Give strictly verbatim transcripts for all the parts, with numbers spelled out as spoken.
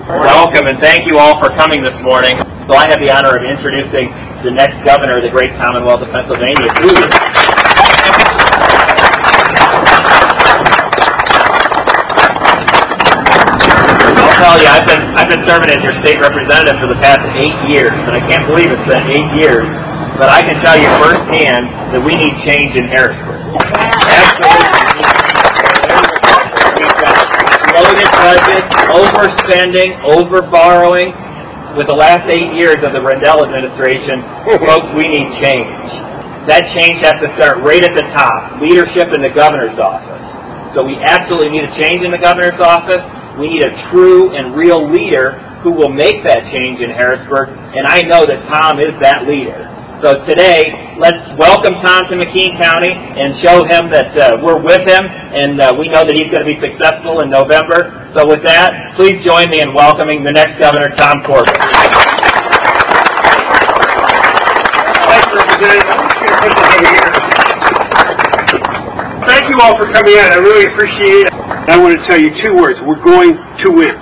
Welcome, and thank you all for coming this morning. So I have the honor of introducing the next governor of the great Commonwealth of Pennsylvania, Julie. I'll tell you, I've been I've been serving as your state representative for the past eight years, and I can't believe it's been eight years. But I can tell you firsthand that we need change in Harrisburg. Absolutely. We've got bloated budgets, overspending, over-borrowing. With the last eight years of the Rendell administration, folks, we need change. That change has to start right at the top, leadership in the governor's office. So we absolutely need a change in the governor's office. We need a true and real leader who will make that change in Harrisburg, and I know that Tom is that leader. So today, let's welcome Tom to McKean County and show him that uh, we're with him, and uh, we know that he's going to be successful in November. So with that, please join me in welcoming the next governor, Tom Corbett. Thanks, Representative. Thank you all for coming out. I really appreciate it. I want to tell you two words. We're going to win.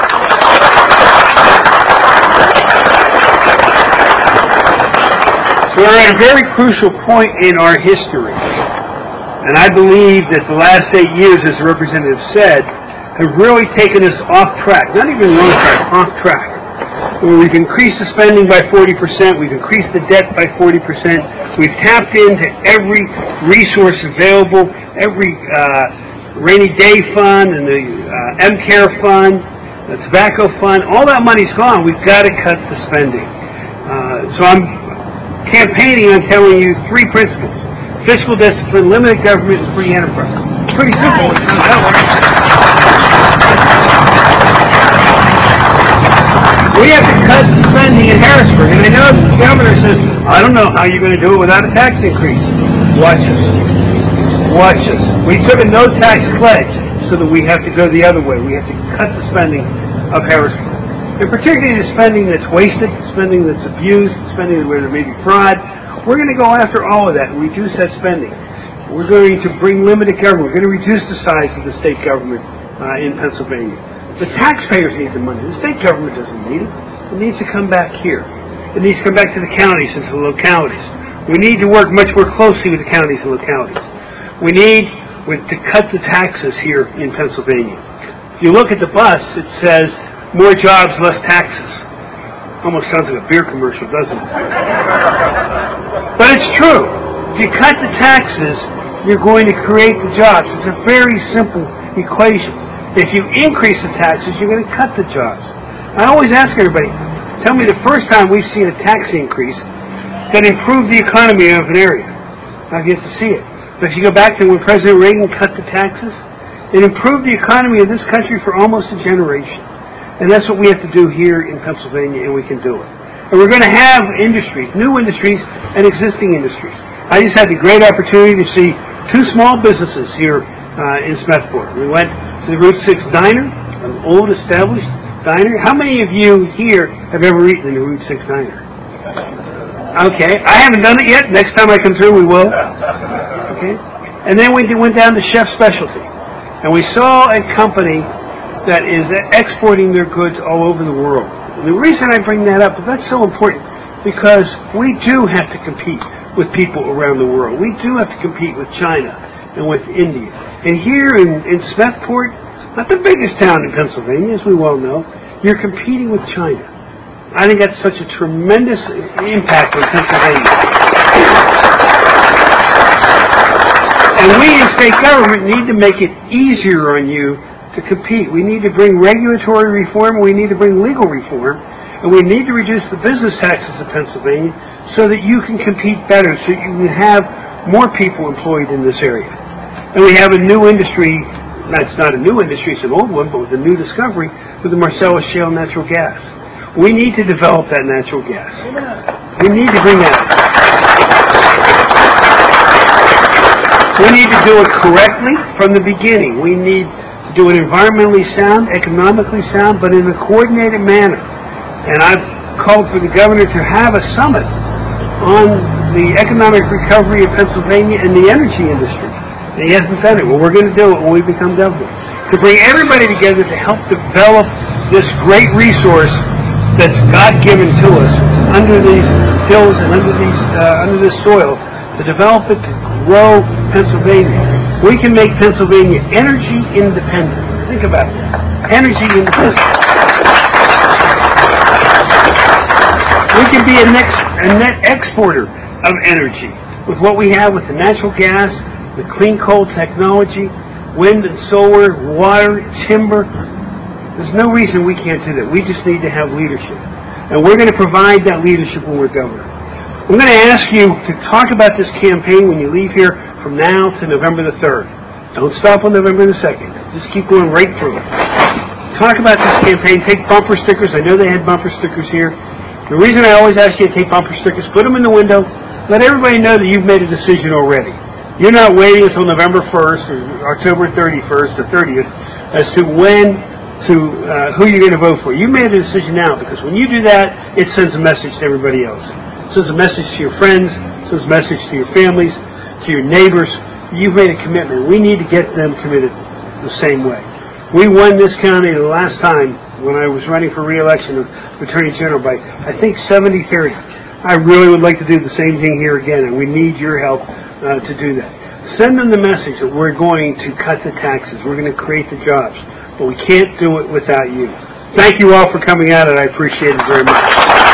So we're at a very crucial point in our history. And I believe that the last eight years, as the representative said, have really taken us off track. Not even on track, off track. Where we've increased the spending by forty percent, we've increased the debt by forty percent, we've tapped into every resource available, every uh, rainy day fund and the uh, M CARE fund, the tobacco fund, all that money's gone. We've got to cut the spending. Uh, so I'm campaigning on telling you three principles: fiscal discipline, limited government, and free enterprise. Pretty simple. It sounds that way. We have to cut the spending in Harrisburg, and I know the governor says, "I don't know how you're going to do it without a tax increase." Watch us. Watch us. We took a no-tax pledge so that we have to go the other way. We have to cut the spending of Harrisburg. And particularly the spending that's wasted, spending that's abused, spending where there may be fraud. We're going to go after all of that and reduce that spending. We're going to bring limited government. We're going to reduce the size of the state government uh, in Pennsylvania. The taxpayers need the money. The state government doesn't need it. It needs to come back here. It needs to come back to the counties and to the localities. We need to work much more closely with the counties and localities. We need to cut the taxes here in Pennsylvania. If you look at the bus, it says, "More jobs, less taxes." Almost sounds like a beer commercial, doesn't it? But it's true. If you cut the taxes, you're going to create the jobs. It's a very simple equation. If you increase the taxes, you're going to cut the jobs. I always ask everybody, tell me the first time we've seen a tax increase that improved the economy of an area. I've yet to see it. But if you go back to when President Reagan cut the taxes, it improved the economy of this country for almost a generation. And that's what we have to do here in Pennsylvania, and we can do it. And we're going to have industries, new industries and existing industries. I just had the great opportunity to see two small businesses here uh, in Smethport. We went to the Route six Diner, an old established diner. How many of you here have ever eaten in the Route six Diner? Okay, I haven't done it yet. Next time I come through, we will. Okay, and then we went down to Chef Specialty, and we saw a company that is exporting their goods all over the world. And the reason I bring that up is that's so important, because we do have to compete with people around the world. We do have to compete with China and with India. And here in, in Smethport, not the biggest town in Pennsylvania, as we well know, you're competing with China. I think that's such a tremendous impact on Pennsylvania. And we as state government need to make it easier on you to compete. We need to bring regulatory reform, we need to bring legal reform, and we need to reduce the business taxes of Pennsylvania so that you can compete better, so you can have more people employed in this area. And we have a new industry, that's not a new industry, it's an old one, but with a new discovery, with the Marcellus Shale natural gas. We need to develop that natural gas. We need to bring that up. We need to do it correctly from the beginning. We need to do it environmentally sound, economically sound, but in a coordinated manner. And I've called for the governor to have a summit on the economic recovery of Pennsylvania and the energy industry. And he hasn't done it. Well, we're going to do it when we become governor. To bring everybody together to help develop this great resource that's God-given to us under these hills and under these uh, under this soil to develop it to grow Pennsylvania. We can make Pennsylvania energy independent. Think about it. Energy independent. We can be a, next, a net exporter of energy with what we have with the natural gas, the clean coal technology, wind and solar, water, timber. There's no reason we can't do that. We just need to have leadership. And we're going to provide that leadership when we're governor. I'm going to ask you to talk about this campaign when you leave here from now to November the third. Don't stop on November the second. Just keep going right through it. Talk about this campaign. Take bumper stickers. I know they had bumper stickers here. The reason I always ask you to take bumper stickers, put them in the window. Let everybody know that you've made a decision already. You're not waiting until November first or October thirty-first or thirtieth as to when to uh, who you're going to vote for. You made a decision now, because when you do that, it sends a message to everybody else. It sends a message to your friends, it sends a message to your families, to your neighbors. You've made a commitment. We need to get them committed the same way. We won this county the last time when I was running for re-election of Attorney General by, I think, seventy thirty. I really would like to do the same thing here again, and we need your help uh, to do that. Send them the message that we're going to cut the taxes, we're going to create the jobs, but we can't do it without you. Thank you all for coming out, and I appreciate it very much.